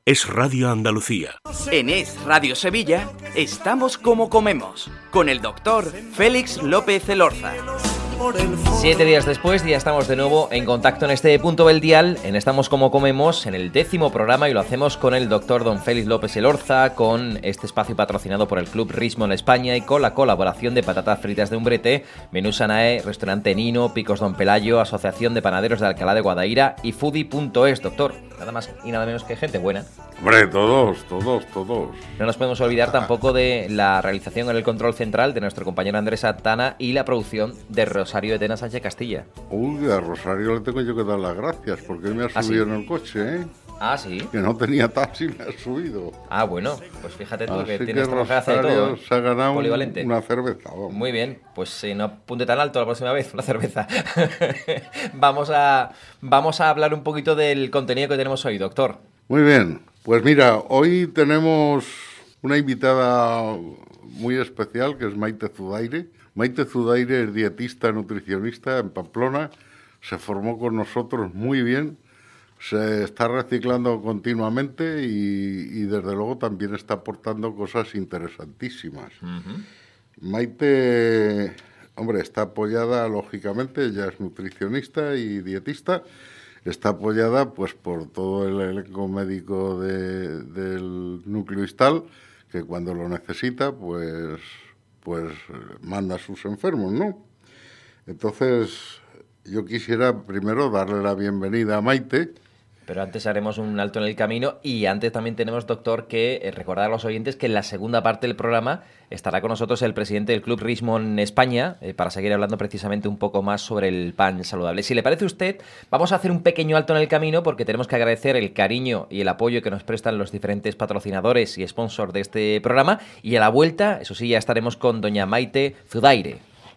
Es Radio Andalucía. En Es Radio Sevilla, estamos como comemos, con el doctor Félix López Elorza. 7 días después ya estamos de nuevo en contacto en este punto del dial, en Estamos como comemos, en el 10º programa, y lo hacemos con el doctor don Félix López Elorza, con este espacio patrocinado por el Club Rismond España y con la colaboración de Patatas Fritas de Umbrete, Menú Sanae, Restaurante Nino, Picos Don Pelayo, Asociación de Panaderos de Alcalá de Guadaira y Foodie.es, doctor. Nada más y nada menos que gente buena. Hombre, todos. No nos podemos olvidar tampoco de la realización en el control central de nuestro compañero Andrés Atana y la producción de Rosario Etena Sánchez Castilla. Uy, a Rosario le tengo yo que dar las gracias porque me ha subido en el coche, ¿eh? Ah, ¿sí? Que no tenía taxi, me ha subido. Ah, bueno, pues fíjate tú que así tienes que trabajo de todo, ¿eh? Se ha ganado polivalente. Una cerveza. Vamos. Muy bien, pues no apunte tan alto la próxima vez, una cerveza. Vamos a hablar un poquito del contenido que tenemos hoy, doctor. Muy bien, pues mira, hoy tenemos una invitada muy especial que es Maite Zudaire. Maite Zudaire es dietista, nutricionista en Pamplona, se formó con nosotros muy bien. Se está reciclando continuamente y desde luego también está aportando cosas interesantísimas. Uh-huh. Maite, hombre, está apoyada, lógicamente, ella es nutricionista y dietista, está apoyada pues por todo el elenco médico del núcleo ISTAL, que cuando lo necesita, pues manda a sus enfermos, ¿no? Entonces, yo quisiera primero darle la bienvenida a Maite. Pero antes haremos un alto en el camino y antes también tenemos, doctor, que recordar a los oyentes que en la segunda parte del programa estará con nosotros el presidente del Club Rismond España para seguir hablando precisamente un poco más sobre el pan saludable. Si le parece a usted, vamos a hacer un pequeño alto en el camino porque tenemos que agradecer el cariño y el apoyo que nos prestan los diferentes patrocinadores y sponsors de este programa, y a la vuelta, eso sí, ya estaremos con doña Maite Zudaire.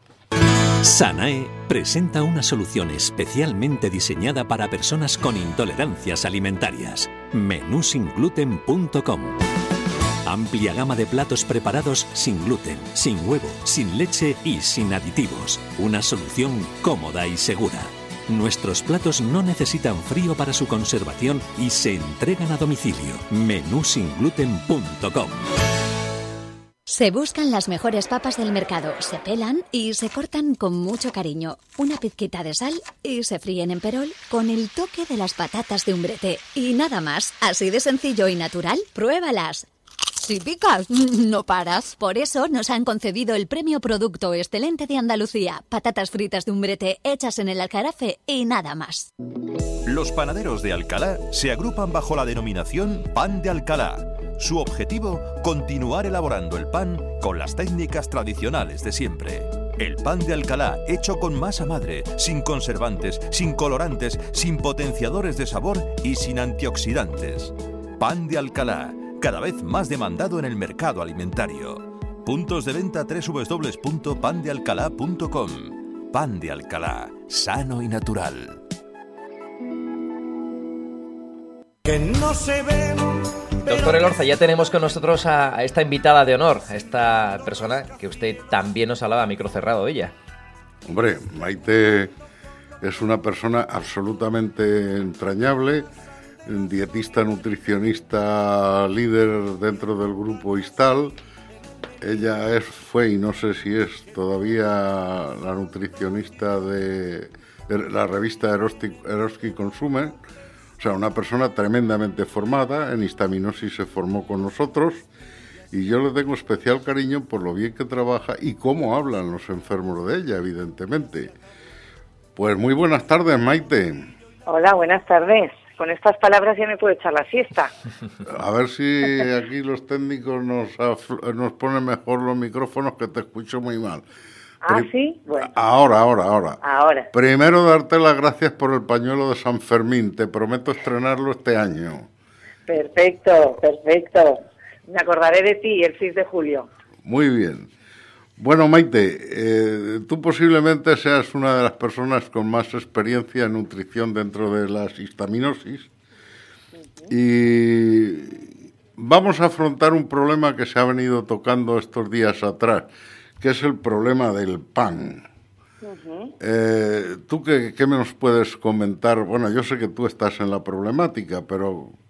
Sanae presenta una solución especialmente diseñada para personas con intolerancias alimentarias. Menúsingluten.com. Amplia gama de platos preparados sin gluten, sin huevo, sin leche y sin aditivos. Una solución cómoda y segura. Nuestros platos no necesitan frío para su conservación y se entregan a domicilio. Menúsingluten.com. Se buscan las mejores papas del mercado, se pelan y se cortan con mucho cariño. Una pizquita de sal y se fríen en perol con el toque de las patatas de Umbrete. Y nada más, así de sencillo y natural, pruébalas. Si picas, no paras. Por eso nos han concedido el premio Producto Excelente de Andalucía. Patatas fritas de Umbrete hechas en el Aljarafe y nada más. Los panaderos de Alcalá se agrupan bajo la denominación Pan de Alcalá. Su objetivo, continuar elaborando el pan con las técnicas tradicionales de siempre. El pan de Alcalá, hecho con masa madre, sin conservantes, sin colorantes, sin potenciadores de sabor y sin antioxidantes. Pan de Alcalá, cada vez más demandado en el mercado alimentario. Puntos de venta www.pandealcalá.com. Pan de Alcalá, sano y natural. Que no se ven. Doctor Elorza, ya tenemos con nosotros a esta invitada de honor, a esta persona que usted también nos hablaba a micro cerrado de ella. Hombre, Maite es una persona absolutamente entrañable, dietista, nutricionista, líder dentro del grupo ISTAL. Ella fue y no sé si es todavía la nutricionista de la revista Eroski Consumer. O sea, una persona tremendamente formada, en histaminosis se formó con nosotros y yo le tengo especial cariño por lo bien que trabaja y cómo hablan los enfermos de ella, evidentemente. Pues muy buenas tardes, Maite. Hola, buenas tardes. Con estas palabras ya me puedo echar la siesta. A ver si aquí los técnicos nos ponen mejor los micrófonos, que te escucho muy mal. Ah, ¿sí? Bueno. Ahora. Primero darte las gracias por el pañuelo de San Fermín. Te prometo estrenarlo este año. Perfecto. Me acordaré de ti el 6 de julio. Muy bien. Bueno, Maite, tú posiblemente seas una de las personas con más experiencia en nutrición dentro de las histaminosis. Uh-huh. Y vamos a afrontar un problema que se ha venido tocando estos días atrás, que es el problema del pan. Uh-huh. ¿Tú qué nos puedes comentar? Bueno, yo sé que tú estás en la problemática, pero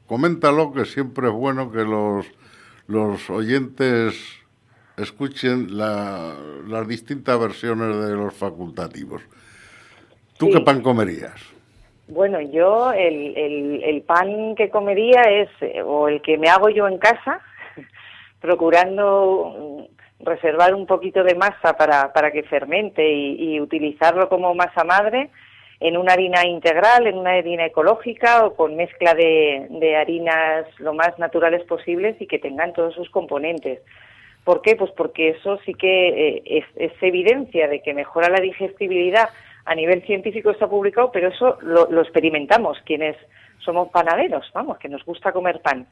coméntalo, que siempre es bueno que los oyentes escuchen las distintas versiones de los facultativos. ¿Tú qué pan comerías? Bueno, yo el pan que comería es o el que me hago yo en casa, procurando reservar un poquito de masa para que fermente y utilizarlo como masa madre en una harina integral, en una harina ecológica o con mezcla de harinas lo más naturales posibles y que tengan todos sus componentes. ¿Por qué? Pues porque eso sí que es evidencia de que mejora la digestibilidad. A nivel científico está publicado, pero eso lo experimentamos quienes somos panaderos, vamos, que nos gusta comer pan.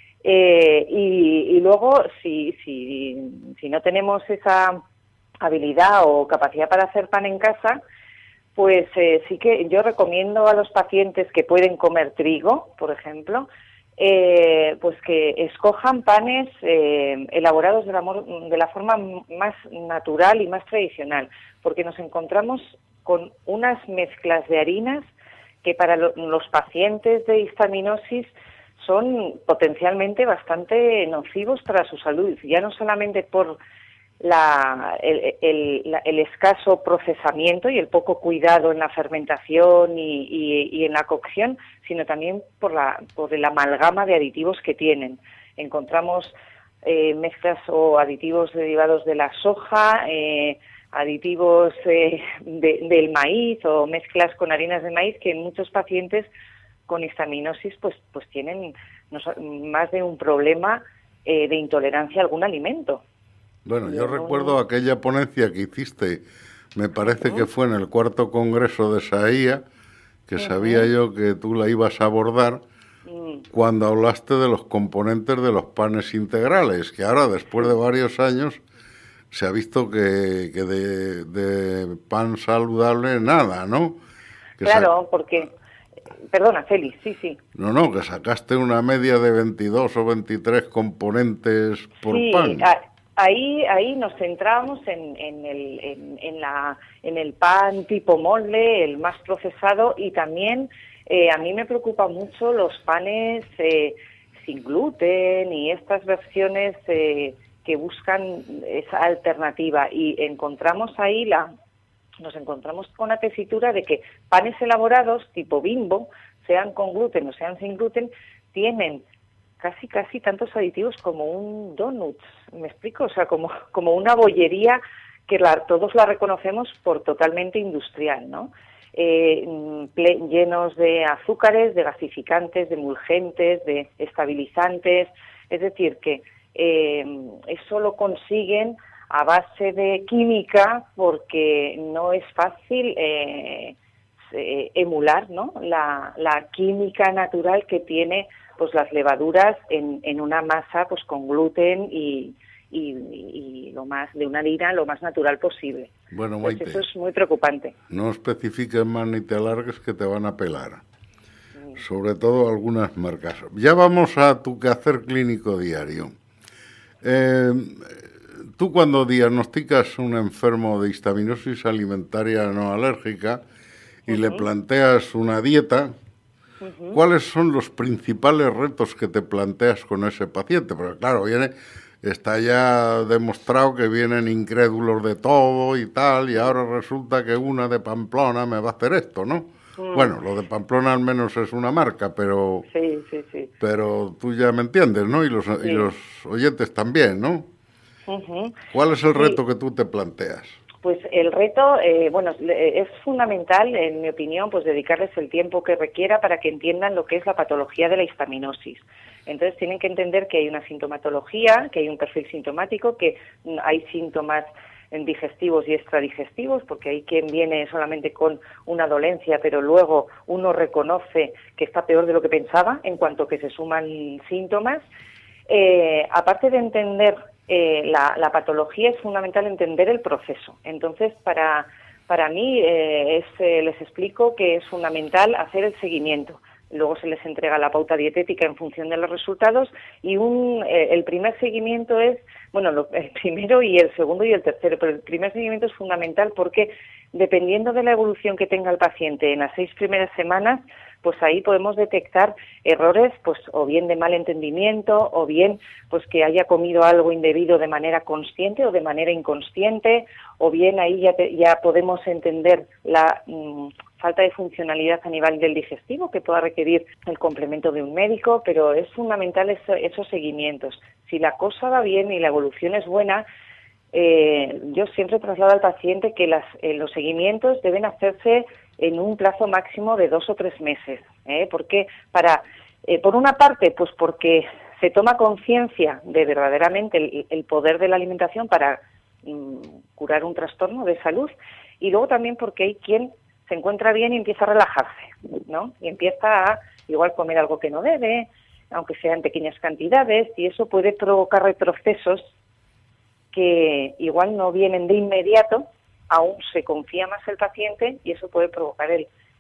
Y luego, si no tenemos esa habilidad o capacidad para hacer pan en casa, pues sí que yo recomiendo a los pacientes que pueden comer trigo, por ejemplo, pues que escojan panes elaborados de la forma más natural y más tradicional, porque nos encontramos con unas mezclas de harinas que para los pacientes de histaminosis son potencialmente bastante nocivos para su salud, ya no solamente por el escaso procesamiento y el poco cuidado en la fermentación y en la cocción, sino también por el amalgama de aditivos que tienen. Encontramos mezclas o aditivos derivados de la soja, aditivos del maíz o mezclas con harinas de maíz que en muchos pacientes con histaminosis pues tienen más de un problema de intolerancia a algún alimento. Bueno, yo recuerdo aquella ponencia que hiciste, me parece que fue en el 4º Congreso de Saía, que sabía yo que tú la ibas a abordar, cuando hablaste de los componentes de los panes integrales, que ahora, después de varios años, se ha visto que de pan saludable nada, ¿no? Claro, porque... Perdona, Félix, sí. No, que sacaste una media de 22 o 23 componentes por pan. Sí, ahí nos centramos en el pan tipo molde, el más procesado, y también a mí me preocupa mucho los panes sin gluten y estas versiones que buscan esa alternativa, y nos encontramos con la tesitura de que panes elaborados tipo Bimbo, sean con gluten o sean sin gluten, tienen casi tantos aditivos como un donut, ¿me explico? O sea, como una bollería que todos la reconocemos por totalmente industrial, ¿no? Llenos de azúcares, de gasificantes, de emulgentes, de estabilizantes, es decir, que eso lo consiguen a base de química porque no es fácil emular, ¿no? la química natural que tiene pues las levaduras en una masa pues con gluten y lo más de una harina lo más natural posible. Bueno, Maite, eso es muy preocupante. No especifiques más ni te alargues que te van a pelar. Sobre todo algunas marcas. Ya vamos a tu quehacer clínico diario. Tú cuando diagnosticas un enfermo de histaminosis alimentaria no alérgica y le planteas una dieta, ¿cuáles son los principales retos que te planteas con ese paciente? Porque claro, está ya demostrado que vienen incrédulos de todo y tal, y ahora resulta que una de Pamplona me va a hacer esto, ¿no? Bueno, lo de Pamplona al menos es una marca, pero sí. Pero tú ya me entiendes, ¿no? Y los oyentes también, ¿no? ¿Cuál es el reto que tú te planteas? Pues el reto, es fundamental, en mi opinión, pues dedicarles el tiempo que requiera para que entiendan lo que es la patología de la histaminosis. Entonces tienen que entender que hay una sintomatología, que hay un perfil sintomático, que hay síntomas digestivos y extradigestivos, porque hay quien viene solamente con una dolencia, pero luego uno reconoce que está peor de lo que pensaba en cuanto que se suman síntomas. Aparte de entender la patología, es fundamental entender el proceso. Entonces, para mí, les explico que es fundamental hacer el seguimiento. Luego se les entrega la pauta dietética en función de los resultados y el primer seguimiento es, el primero y el segundo y el tercero, pero el primer seguimiento es fundamental porque dependiendo de la evolución que tenga el paciente en las 6 primeras semanas, pues ahí podemos detectar errores, pues o bien de mal entendimiento, o bien pues que haya comido algo indebido de manera consciente o de manera inconsciente, o bien ahí ya podemos entender la falta de funcionalidad a nivel del digestivo que pueda requerir el complemento de un médico, pero es fundamental esos seguimientos. Si la cosa va bien y la evolución es buena, yo siempre traslado al paciente que los seguimientos deben hacerse en un plazo máximo de 2 o 3 meses. Porque por una parte, pues porque se toma conciencia de verdaderamente el poder de la alimentación para curar un trastorno de salud, y luego también porque hay quien se encuentra bien y empieza a relajarse, ¿no? Y empieza a igual comer algo que no debe, aunque sea en pequeñas cantidades, y eso puede provocar retrocesos que igual no vienen de inmediato, aún se confía más el paciente y eso puede provocar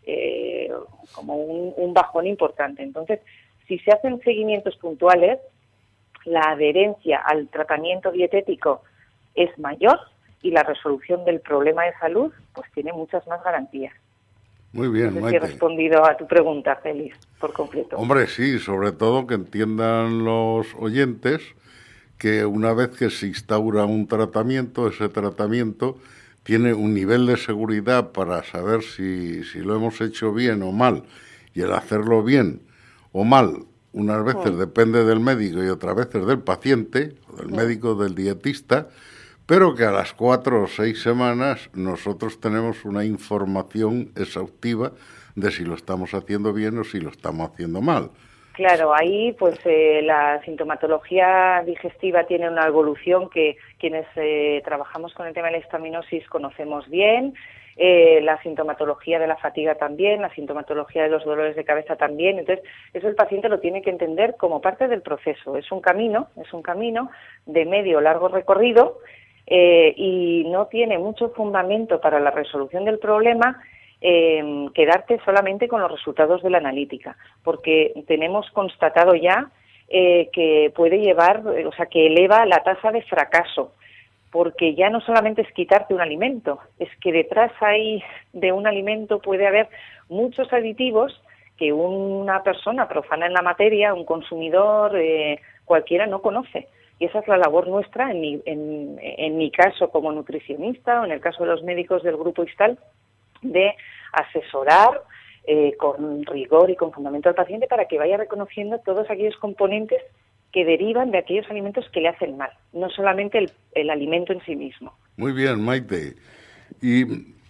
como un bajón importante. Entonces, si se hacen seguimientos puntuales, la adherencia al tratamiento dietético es mayor y la resolución del problema de salud pues tiene muchas más garantías. Muy bien, no sé Maite. si he respondido a tu pregunta, Félix, por completo. Hombre, sí, sobre todo que entiendan los oyentes que una vez que se instaura un tratamiento, ese tratamiento tiene un nivel de seguridad para saber si lo hemos hecho bien o mal, y el hacerlo bien o mal unas veces depende del médico y otras veces del paciente, o del médico, del dietista, pero que a las 4 o 6 semanas nosotros tenemos una información exhaustiva de si lo estamos haciendo bien o si lo estamos haciendo mal. Claro, ahí pues la sintomatología digestiva tiene una evolución que quienes trabajamos con el tema de la histaminosis conocemos bien, la sintomatología de la fatiga también, la sintomatología de los dolores de cabeza también. Entonces, eso el paciente lo tiene que entender como parte del proceso. Es un camino de medio o largo recorrido, y no tiene mucho fundamento para la resolución del problema quedarte solamente con los resultados de la analítica, porque tenemos constatado ya que puede llevar, o sea, que eleva la tasa de fracaso, porque ya no solamente es quitarte un alimento, es que detrás ahí de un alimento puede haber muchos aditivos que una persona profana en la materia, un consumidor cualquiera no conoce. Y esa es la labor nuestra, en mi caso como nutricionista, o en el caso de los médicos del Grupo ISTAL, de asesorar con rigor y con fundamento al paciente para que vaya reconociendo todos aquellos componentes que derivan de aquellos alimentos que le hacen mal, no solamente el alimento en sí mismo. Muy bien, Maite. Y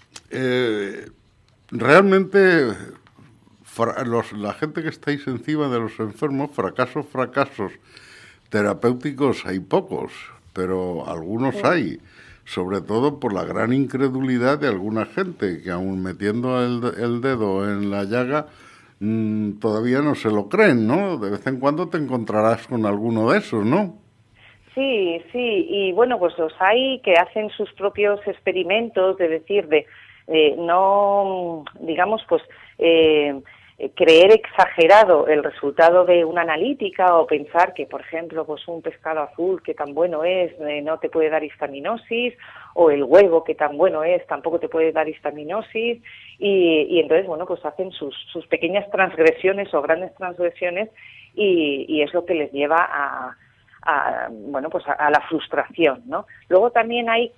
realmente la gente que estáis encima de los enfermos, fracasos terapéuticos hay pocos, pero algunos hay, sobre todo por la gran incredulidad de alguna gente que aún metiendo el dedo en la llaga todavía no se lo creen, ¿no? De vez en cuando te encontrarás con alguno de esos, ¿no? Sí, y bueno, pues los hay que hacen sus propios experimentos, de decir, no, digamos, pues creer exagerado el resultado de una analítica, o pensar que, por ejemplo, pues un pescado azul que tan bueno es no te puede dar histaminosis, o el huevo que tan bueno es tampoco te puede dar histaminosis, y entonces, bueno, pues hacen sus pequeñas transgresiones o grandes transgresiones, y es lo que les lleva bueno, pues a la frustración, ¿no? Luego también hay,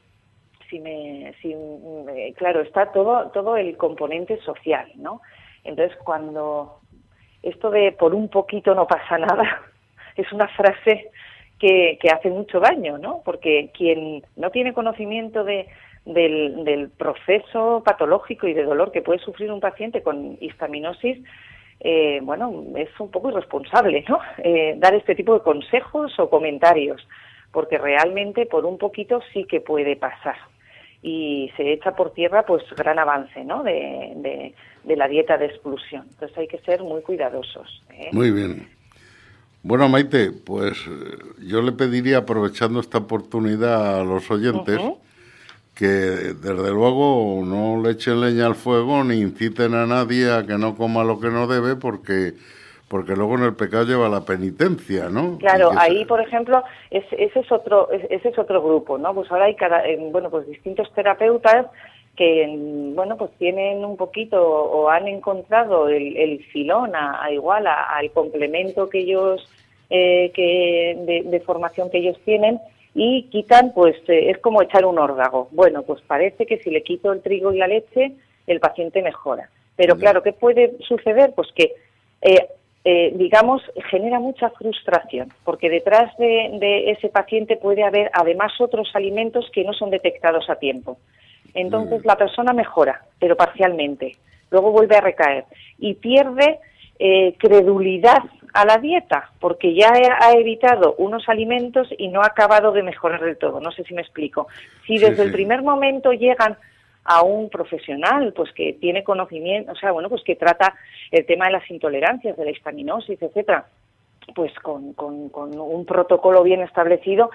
claro, está todo el componente social, ¿no? Entonces, cuando esto de por un poquito no pasa nada, es una frase que hace mucho daño, ¿no? Porque quien no tiene conocimiento del proceso patológico y de dolor que puede sufrir un paciente con histaminosis, bueno, es un poco irresponsable, ¿no? Dar este tipo de consejos o comentarios, porque realmente por un poquito sí que puede pasar. Y se echa por tierra pues gran avance, ¿no? de la dieta de exclusión. Entonces hay que ser muy cuidadosos. Muy bien. Bueno, Maite, pues yo le pediría, aprovechando esta oportunidad a los oyentes, que desde luego no le echen leña al fuego ni inciten a nadie a que no coma lo que no debe, porque luego en el pecado lleva la penitencia, ¿no? Claro, ahí, por ejemplo, ese es otro grupo, ¿no? Pues ahora hay pues distintos terapeutas bueno, pues tienen un poquito o han encontrado el filón igual al complemento que ellos de formación que ellos tienen, y quitan, pues es como echar un órdago. Bueno, pues parece que si le quito el trigo y la leche, el paciente mejora. Pero claro, ¿qué puede suceder? Pues que, digamos, genera mucha frustración, porque detrás de ese paciente puede haber además otros alimentos que no son detectados a tiempo. Entonces la persona mejora, pero parcialmente. Luego vuelve a recaer y pierde credulidad a la dieta, porque ya ha evitado unos alimentos y no ha acabado de mejorar del todo. No sé si me explico. Si desde el primer momento llegan a un profesional, pues que tiene conocimiento, o sea, bueno, pues que trata el tema de las intolerancias, de la histaminosis, etcétera, pues con un protocolo bien establecido,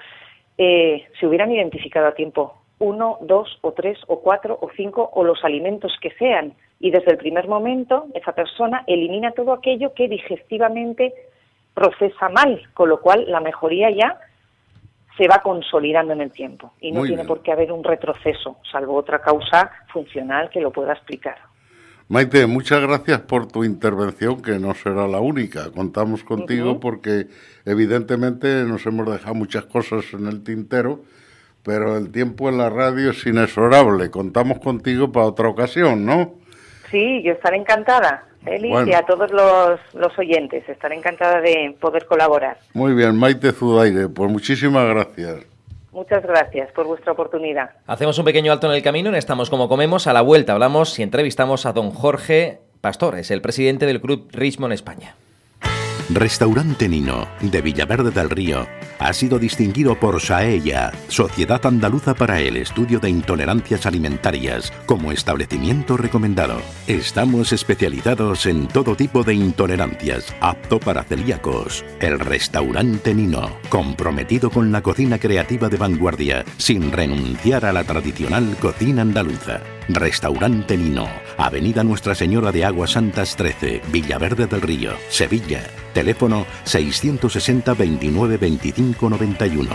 se hubieran identificado a tiempo 1, 2 o 3 o 4 o 5 o los alimentos que sean, y desde el primer momento esa persona elimina todo aquello que digestivamente procesa mal, con lo cual la mejoría ya se va consolidando en el tiempo y no tiene por qué haber un retroceso, salvo otra causa funcional que lo pueda explicar. Maite, muchas gracias por tu intervención, que no será la única. Contamos contigo porque evidentemente nos hemos dejado muchas cosas en el tintero, pero el tiempo en la radio es inexorable. Contamos contigo para otra ocasión, ¿no? Sí, yo estaré encantada, Félix, y a todos los oyentes. Estaré encantada de poder colaborar. Muy bien, Maite Zudaire, pues muchísimas gracias. Muchas gracias por vuestra oportunidad. Hacemos un pequeño alto en el camino en Estamos como comemos. A la vuelta hablamos y entrevistamos a don Jorge Pastor, es el presidente del Club Richmond España. Restaurante Nino, de Villaverde del Río, ha sido distinguido por SAEA, Sociedad Andaluza para el Estudio de Intolerancias Alimentarias, como establecimiento recomendado. Estamos especializados en todo tipo de intolerancias, apto para celíacos. El Restaurante Nino, comprometido con la cocina creativa de vanguardia, sin renunciar a la tradicional cocina andaluza. Restaurante Nino, Avenida Nuestra Señora de Aguas Santas 13, Villaverde del Río, Sevilla. Teléfono 660 29 25 91.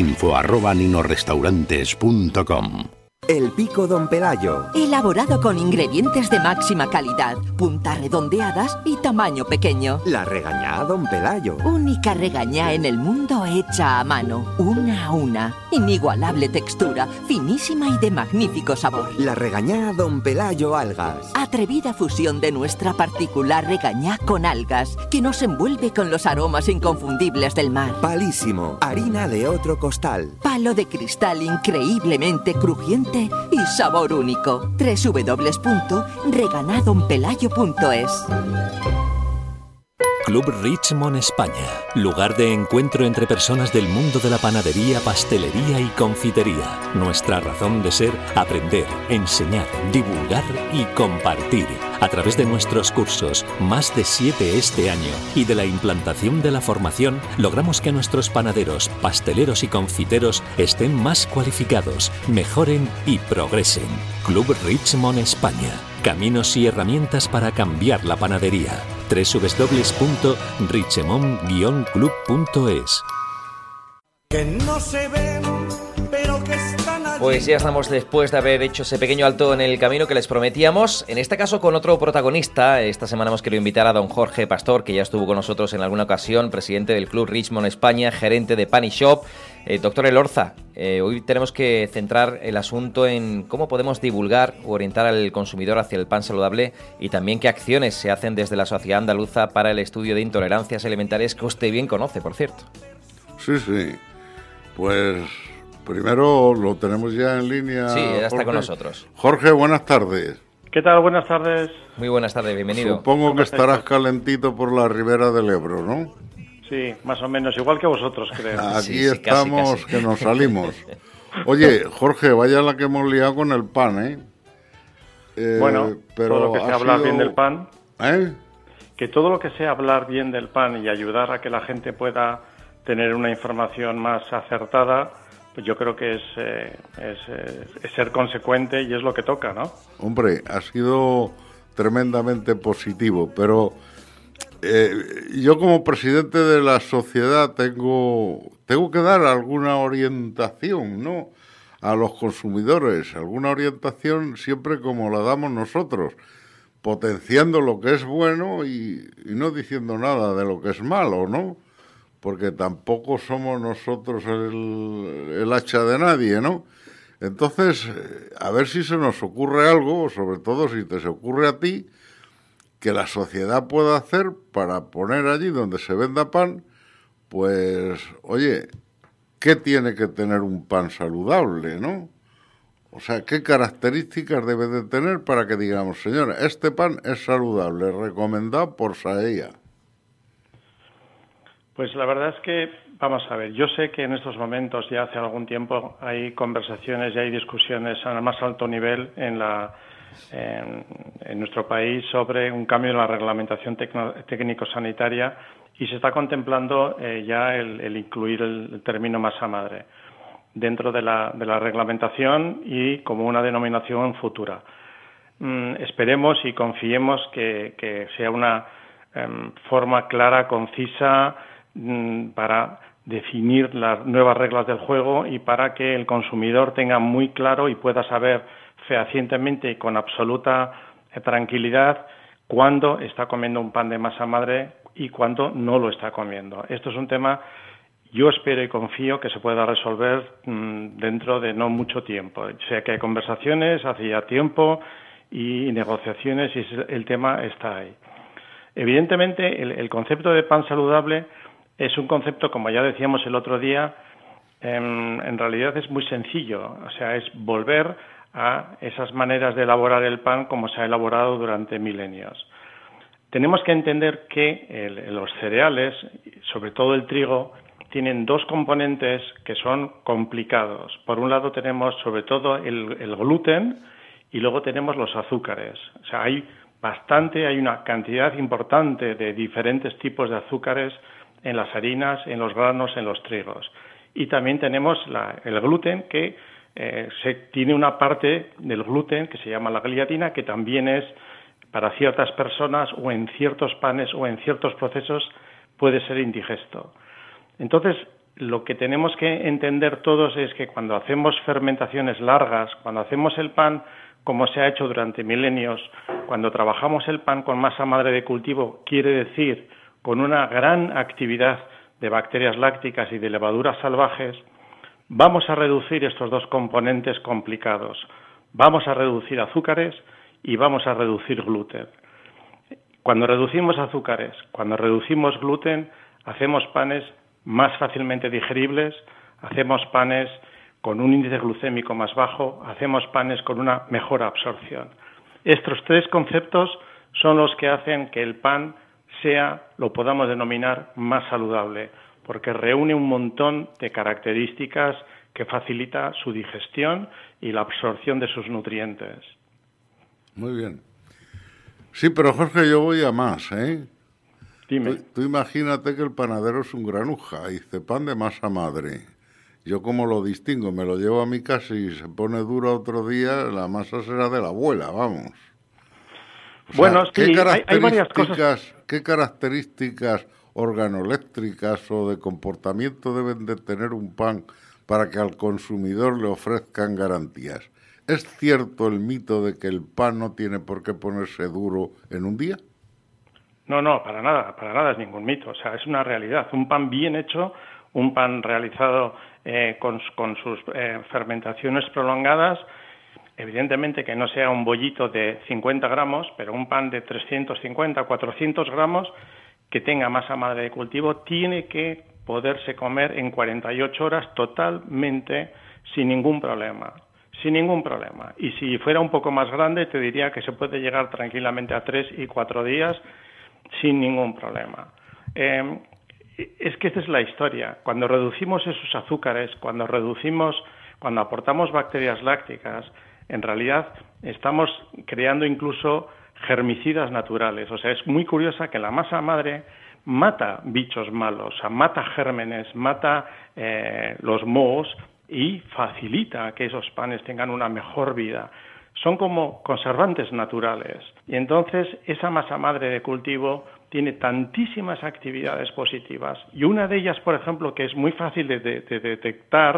info@ninorestaurantes.com. El Pico Don Pelayo. Elaborado con ingredientes de máxima calidad, puntas redondeadas y tamaño pequeño. La regañá Don Pelayo. Única regañá en el mundo hecha a mano, una a una. Inigualable textura, finísima y de magnífico sabor. La regañá Don Pelayo Algas. Atrevida fusión de nuestra particular regañá con algas, que nos envuelve con los aromas inconfundibles del mar. Palísimo, harina de otro costal. Palo de cristal increíblemente crujiente y sabor único. www.reganadonpelayo.es. Club Richmond España, lugar de encuentro entre personas del mundo de la panadería, pastelería y confitería. Nuestra razón de ser: aprender, enseñar, divulgar y compartir. A través de nuestros cursos, más de 7 este año, y de la implantación de la formación, logramos que nuestros panaderos, pasteleros y confiteros estén más cualificados, mejoren y progresen. Club Richmond España. Caminos y herramientas para cambiar la panadería. www.richemont-club.es. Que no se ven, pero que están allí. Pues ya estamos después de haber hecho ese pequeño alto en el camino que les prometíamos, en este caso con otro protagonista. Esta semana hemos querido invitar a don Jorge Pastor, que ya estuvo con nosotros en alguna ocasión, presidente del Club Richmond España, gerente de Pan y Shop. Doctor Elorza, hoy tenemos que centrar el asunto en cómo podemos divulgar o orientar al consumidor hacia el pan saludable, y también qué acciones se hacen desde la Sociedad Andaluza para el Estudio de Intolerancias Alimentarias, que usted bien conoce, por cierto. Sí, sí. Pues primero lo tenemos ya en línea. Sí, ya está Jorge. con nosotros. Jorge, buenas tardes. ¿Qué tal? Buenas tardes. Muy buenas tardes, bienvenido. Supongo que estarás calentito por la ribera del Ebro, ¿no? Sí, más o menos, igual que vosotros, creo. Aquí sí, estamos, casi. Que nos salimos. Oye, Jorge, vaya la que hemos liado con el pan, bueno, pero todo lo que sea hablar bien del pan, ¿eh? Que todo lo que sea hablar bien del pan y ayudar a que la gente pueda tener una información más acertada, pues yo creo que es ser consecuente, y es lo que toca, ¿no? Hombre, ha sido tremendamente positivo, pero yo como presidente de la sociedad tengo que dar alguna orientación, ¿no? a los consumidores alguna orientación siempre como la damos nosotros, potenciando lo que es bueno y no diciendo nada de lo que es malo, ¿no? Porque tampoco somos nosotros el hacha de nadie, ¿no? Entonces, a ver si se nos ocurre algo, sobre todo si te se ocurre a ti, que la sociedad pueda hacer para poner allí donde se venda pan, pues, oye, ¿qué tiene que tener un pan saludable, no? O sea, ¿qué características debe de tener para que digamos, señora, este pan es saludable, recomendado por SAEA? Pues la verdad es que, vamos a ver, yo sé que en estos momentos, ya hace algún tiempo, hay conversaciones y hay discusiones al más alto nivel en nuestro país sobre un cambio en la reglamentación técnico-sanitaria y se está contemplando ya el incluir el término masa madre dentro de la reglamentación y como una denominación futura. Esperemos y confiemos que sea una forma clara, concisa, para definir las nuevas reglas del juego y para que el consumidor tenga muy claro y pueda saber fehacientemente y con absoluta tranquilidad cuándo está comiendo un pan de masa madre y cuándo no lo está comiendo. Esto es un tema, yo espero y confío que se pueda resolver dentro de no mucho tiempo. O sea que hay conversaciones hace ya tiempo y negociaciones y el tema está ahí. Evidentemente, el concepto de pan saludable es un concepto, como ya decíamos el otro día, en realidad es muy sencillo. O sea, es volver a esas maneras de elaborar el pan como se ha elaborado durante milenios. Tenemos que entender que los cereales, sobre todo el trigo, tienen dos componentes que son complicados. Por un lado tenemos sobre todo el gluten y luego tenemos los azúcares. O sea, hay una cantidad importante de diferentes tipos de azúcares en las harinas, en los granos, en los trigos. Y también tenemos el gluten, que tiene una parte del gluten que se llama la gliadina, que también es para ciertas personas o en ciertos panes o en ciertos procesos puede ser indigesto. Entonces, lo que tenemos que entender todos es que cuando hacemos fermentaciones largas, cuando hacemos el pan como se ha hecho durante milenios, cuando trabajamos el pan con masa madre de cultivo, quiere decir con una gran actividad de bacterias lácticas y de levaduras salvajes, vamos a reducir estos dos componentes complicados. Vamos a reducir azúcares y vamos a reducir gluten. Cuando reducimos azúcares, cuando reducimos gluten, hacemos panes más fácilmente digeribles, hacemos panes con un índice glucémico más bajo, hacemos panes con una mejor absorción. Estos tres conceptos son los que hacen que el pan lo podamos denominar más saludable, porque reúne un montón de características que facilita su digestión y la absorción de sus nutrientes. Muy bien. Sí, pero Jorge, yo voy a más, ¿eh? Dime. Tú imagínate que el panadero es un granuja, dice pan de masa madre. Yo cómo lo distingo, me lo llevo a mi casa y se pone duro otro día, la masa será de la abuela, vamos. O sea, bueno, sí, hay varias cosas. ¿Qué características organoléctricas o de comportamiento deben de tener un pan para que al consumidor le ofrezcan garantías? ¿Es cierto el mito de que el pan no tiene por qué ponerse duro en un día? No, para nada es ningún mito. O sea, es una realidad. Un pan bien hecho, un pan realizado con sus fermentaciones prolongadas, evidentemente que no sea un bollito de 50 gramos, pero un pan de 350, 400 gramos, que tenga masa madre de cultivo, tiene que poderse comer en 48 horas totalmente sin ningún problema. Sin ningún problema. Y si fuera un poco más grande, te diría que se puede llegar tranquilamente a 3 y 4 días sin ningún problema. Es que esta es la historia. Cuando reducimos esos azúcares, cuando aportamos bacterias lácticas, en realidad estamos creando incluso germicidas naturales. O sea, es muy curiosa que la masa madre mata bichos malos, o sea, mata gérmenes, mata los mohos y facilita que esos panes tengan una mejor vida. Son como conservantes naturales. Y entonces esa masa madre de cultivo tiene tantísimas actividades positivas. Y una de ellas, por ejemplo, que es muy fácil de detectar,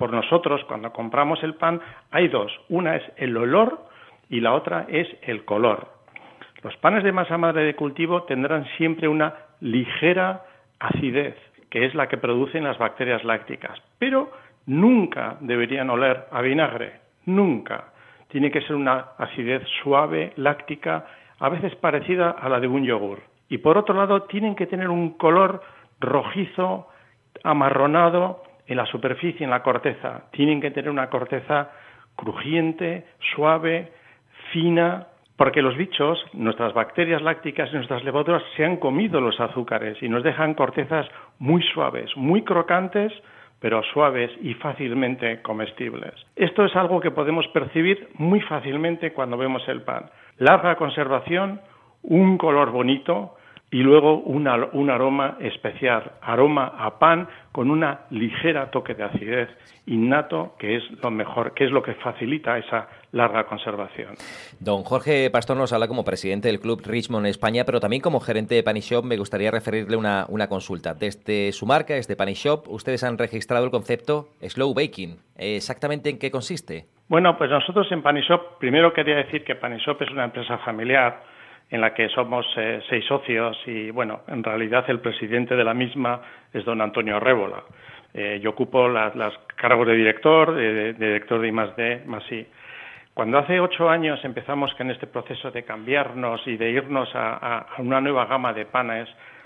por nosotros, cuando compramos el pan, hay dos. Una es el olor y la otra es el color. Los panes de masa madre de cultivo tendrán siempre una ligera acidez, que es la que producen las bacterias lácticas, pero nunca deberían oler a vinagre, nunca. Tiene que ser una acidez suave, láctica, a veces parecida a la de un yogur. Y por otro lado, tienen que tener un color rojizo, amarronado en la superficie, en la corteza. Tienen que tener una corteza crujiente, suave, fina, porque los bichos, nuestras bacterias lácticas y nuestras levaduras se han comido los azúcares y nos dejan cortezas muy suaves, muy crocantes, pero suaves y fácilmente comestibles. Esto es algo que podemos percibir muy fácilmente cuando vemos el pan. Larga conservación, un color bonito y luego un aroma especial, aroma a pan con una ligera toque de acidez innato, que es lo mejor, que es lo que facilita esa larga conservación. Don Jorge Pastor nos habla como presidente del Club Richmond España, pero también como gerente de Pan y Shop. Me gustaría referirle una consulta. Desde su marca, desde Pan y Shop, ustedes han registrado el concepto Slow Baking. ¿Exactamente en qué consiste? Bueno, pues nosotros en Pan y Shop, primero quería decir que Pan y Shop es una empresa familiar en la que somos 6 socios y, bueno, en realidad el presidente de la misma es don Antonio Rébola. Yo ocupo los cargos de director de I+D, +I. Cuando hace 8 años empezamos con este proceso de cambiarnos y de irnos a una nueva gama de panes,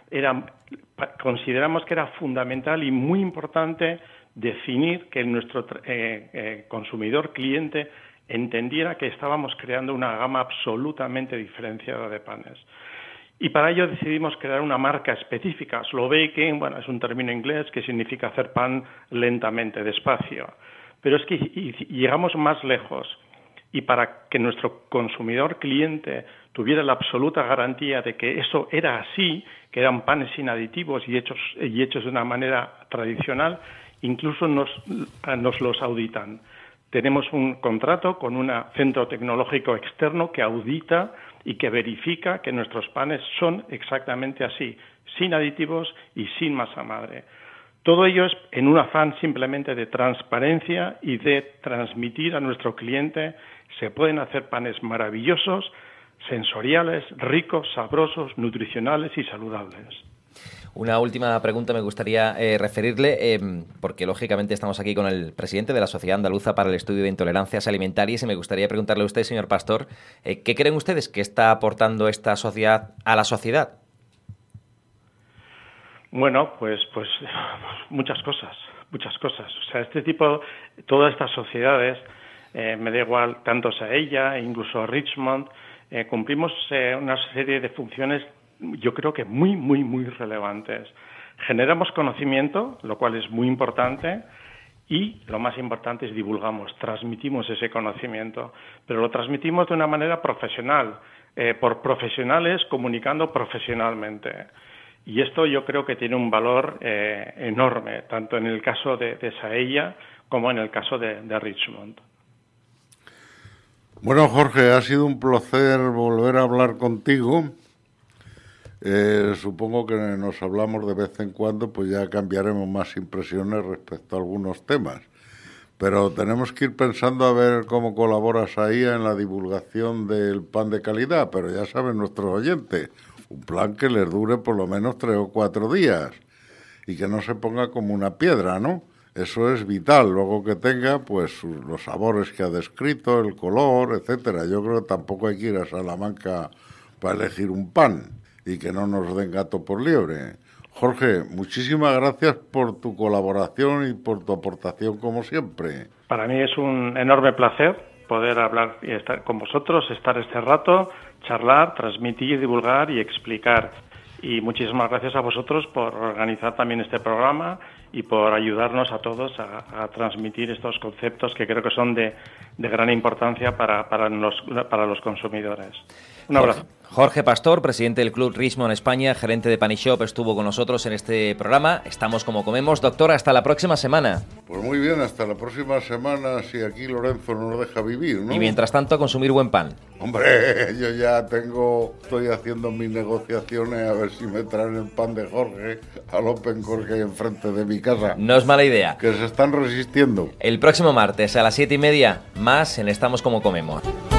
consideramos que era fundamental y muy importante definir que nuestro consumidor cliente entendiera que estábamos creando una gama absolutamente diferenciada de panes. Y para ello decidimos crear una marca específica. Slow baking, bueno, es un término inglés que significa hacer pan lentamente, despacio. Pero es que llegamos más lejos. Y para que nuestro consumidor cliente tuviera la absoluta garantía de que eso era así, que eran panes sin aditivos y hechos de una manera tradicional, incluso nos los auditan. Tenemos un contrato con un centro tecnológico externo que audita y que verifica que nuestros panes son exactamente así, sin aditivos y sin masa madre. Todo ello es en un afán simplemente de transparencia y de transmitir a nuestro cliente se pueden hacer panes maravillosos, sensoriales, ricos, sabrosos, nutricionales y saludables. Una última pregunta me gustaría referirle, porque lógicamente estamos aquí con el presidente de la Sociedad Andaluza para el Estudio de Intolerancias Alimentarias y me gustaría preguntarle a usted, señor Pastor, ¿qué creen ustedes que está aportando esta sociedad a la sociedad? Bueno, pues muchas cosas. O sea, todas estas sociedades, me da igual, tanto Saella, incluso Richmond, cumplimos una serie de funciones, yo creo que muy, muy, muy relevantes. Generamos conocimiento, lo cual es muy importante, y lo más importante es transmitimos ese conocimiento, pero lo transmitimos de una manera profesional, por profesionales comunicando profesionalmente. Y esto yo creo que tiene un valor enorme, tanto en el caso de Saella como en el caso de Richmond. Bueno, Jorge, ha sido un placer volver a hablar contigo. Supongo que nos hablamos de vez en cuando, pues ya cambiaremos más impresiones respecto a algunos temas. Pero tenemos que ir pensando a ver cómo colaboras ahí en la divulgación del pan de calidad. Pero ya saben nuestros oyentes, un plan que les dure por lo menos 3 o 4 días y que no se ponga como una piedra, ¿no? Eso es vital. Luego que tenga, pues, los sabores que ha descrito, el color, etcétera. Yo creo que tampoco hay que ir a Salamanca para elegir un pan y que no nos den gato por liebre. Jorge, muchísimas gracias por tu colaboración y por tu aportación como siempre. Para mí es un enorme placer poder hablar y estar con vosotros, estar este rato, charlar, transmitir, divulgar y explicar. Y muchísimas gracias a vosotros por organizar también este programa y por ayudarnos a todos a transmitir estos conceptos que creo que son de gran importancia para los consumidores. Un abrazo. Jorge Pastor, presidente del Club Richmond España, gerente de Pan y Shop, estuvo con nosotros en este programa. Estamos como comemos. Doctor, hasta la próxima semana. Pues muy bien, hasta la próxima semana, si aquí Lorenzo no nos deja vivir, ¿no? Y mientras tanto, a consumir buen pan. Hombre, yo ya estoy haciendo mis negociaciones a ver si me traen el pan de Jorge al Open Core que hay enfrente de mi casa. No es mala idea. Que se están resistiendo. El próximo martes a las 7:30, más en Estamos como comemos.